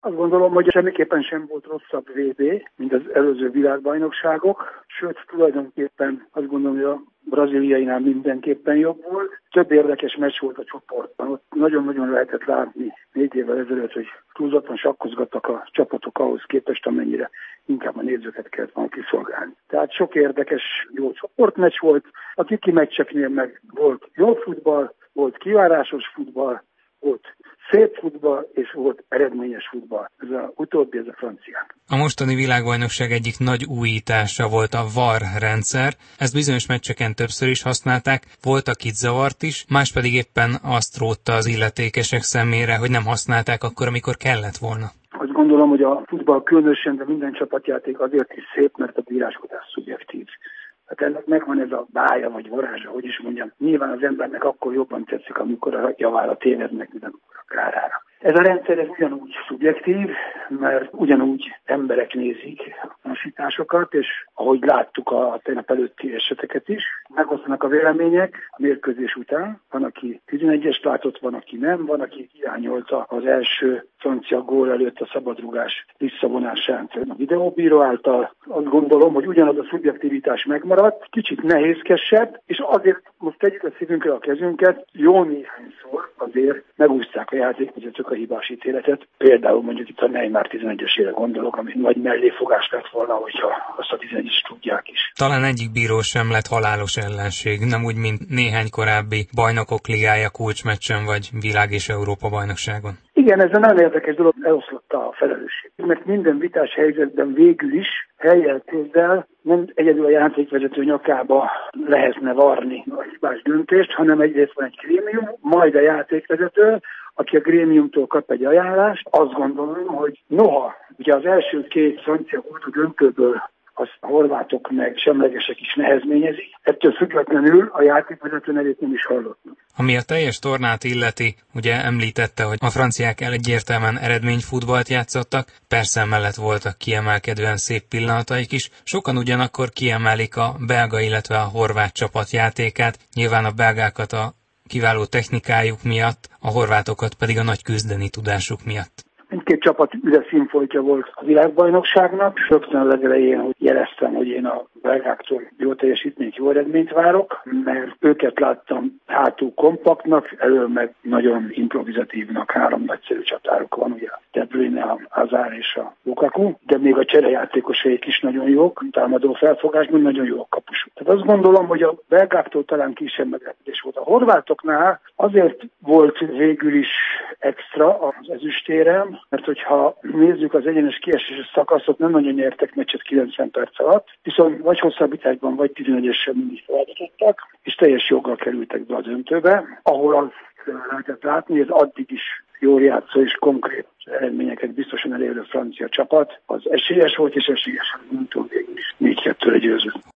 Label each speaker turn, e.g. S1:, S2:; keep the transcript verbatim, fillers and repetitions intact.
S1: Azt gondolom, hogy semmiképpen sem volt rosszabb vé bé, mint az előző világbajnokságok, sőt, tulajdonképpen azt gondolom, hogy a brazíliainál mindenképpen jobb volt. Több érdekes meccs volt a csoportban. Ott nagyon-nagyon lehetett látni négy évvel ezelőtt, hogy túlzottan sakkozgattak a csapatok ahhoz képest, amennyire inkább a nézőket kellett volna kiszolgálni. Tehát sok érdekes, jó csoportmeccs volt. A kiki meccseknél meg volt jó futball, volt kivárásos futball, volt szép futball, és volt eredményes futball. Ez a utóbbi, ez a franciák.
S2: A mostani világbajnokság egyik nagy újítása volt a vé á er rendszer. Ezt bizonyos meccseken többször is használták, volt, akit zavart is, más pedig éppen azt rótta az illetékesek szemére, hogy nem használták akkor, amikor kellett volna.
S1: Azt gondolom, hogy a futball különösen, de minden csapatjáték azért is szép, mert a bíráskodás szubjektív. Hát ennek megvan ez a bája, vagy varázsa, hogy is mondjam. Nyilván az embernek akkor jobban tetszik, amikor a javára tévednek, mint amikor a kárára. Ez a rendszer ez ugyanúgy szubjektív, mert ugyanúgy emberek nézik a hasításokat, és ahogy láttuk a tegnap előtti eseteket is, megosztanak a vélemények a mérkőzés után. Van, aki tizenegyest látott, van, aki nem, van, aki hiányolta az első francia gól előtt a szabadrugás visszavonását a videóbíró által. Azt gondolom, hogy ugyanaz a szubjektivitás megmaradt, kicsit nehézkesebb, és azért most tegyük a szívünkre a kezünket, jó néhányszor azért megúszták a játékvezetők a hibás ítéletet. Például mondjuk itt a Neymar tizenegyesére gondolok, ami nagy melléfogás lett volna, hogyha azt a tizenegyes tudják is.
S2: Talán egyik bíró sem lett halálos ellenség, nem úgy, mint néhány korábbi bajnokok ligája kulcsmeccsen vagy világ- és Európa bajnokságon.
S1: Igen, ez egy nagyon érdekes dolog, eloszlotta a felelősség. Mert minden vitás helyzetben végül is hellyel kézzel nem egyedül a játékvezető nyakába lehetne varni a hibás döntést, hanem egyrészt van egy grémium, majd a játékvezető, aki a grémiumtól kap egy ajánlást. Azt gondolom, hogy noha ugye az első két francia gólt döntőből az a horvátok meg semlegesek is nehezményezik. Ettől függetlenül a játékvezető nevét nem is hallottam.
S2: Ami a teljes tornát illeti, ugye említette, hogy a franciák egyértelműen eredményfutballt játszottak, persze mellett voltak kiemelkedően szép pillanataik is, sokan ugyanakkor kiemelik a belga, illetve a horvát csapat játékát, nyilván a belgákat a kiváló technikájuk miatt, a horvátokat pedig a nagy küzdeni tudásuk miatt.
S1: Mindkét csapat üres színfoltja volt a világbajnokságnak. Rögtön a legelején hogy jeleztem, hogy én a belgáktól jó teljesítményt, jó eredményt várok, mert őket láttam hátul kompaktnak, elől meg nagyon improvizatívnak, három nagyszerű csatárok van, ugye De Bruyne, a Hazard és a Lukaku, de még a cserejátékosaik is nagyon jók, támadó felfogásban nagyon jó a kapusuk. Tehát azt gondolom, hogy a belgáktól talán kisebb meglepetés volt. A horvátoknál azért volt végül is extra az ezüstérem, mert hogyha nézzük az egyenes kieséses szakaszot, nem nagyon nyertek meccset kilencven perc alatt, viszont vagy hosszabbításban, vagy tizenegyesen mindig feladottak, és teljes joggal kerültek be a döntőbe, ahol az lehetett látni, ez addig is jól játszó és konkrét eredményeket biztosan elérő francia csapat, az esélyes volt, és esélyesen, mint végül is négy kettőre győzött.